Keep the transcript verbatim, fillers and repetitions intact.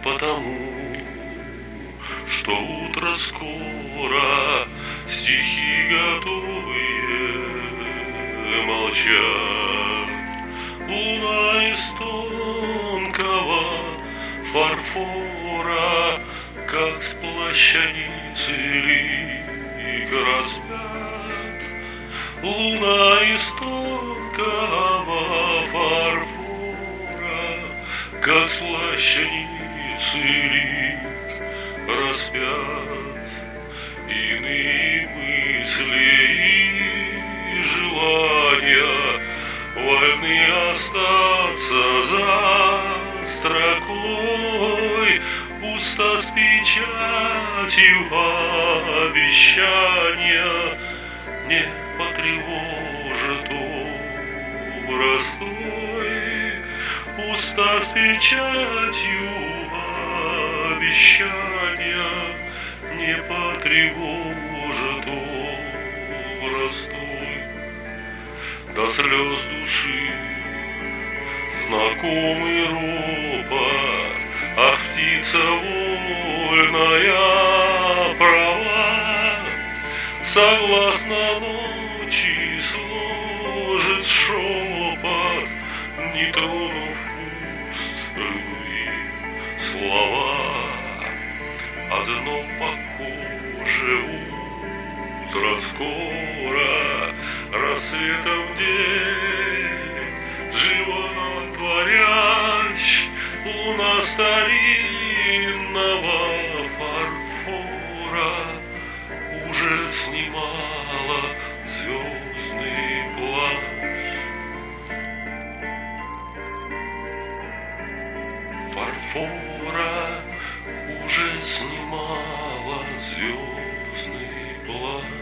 потому, что утро скоро, стихи готовые молчат. Луна из тонкого фарфора, как с плащаницы лик распят. Луна из тонкого фарфора, как с плащаницы лик распят. Иные мысли и желания вольны остаться за строкой, уста с печатью обещания не потревожит образ твой. Уста с печатью обещания не потревожит образ твой. До слез души знакомый ропот, ах, птица вольная права, согласно ночи сложит шепот, не тронув уст любви слова. Одно по коже утро скоро, рассветом день животворящ. Луна старинного фарфора уже снимала звездный плащ. Фарфора уже снимала звездный плащ.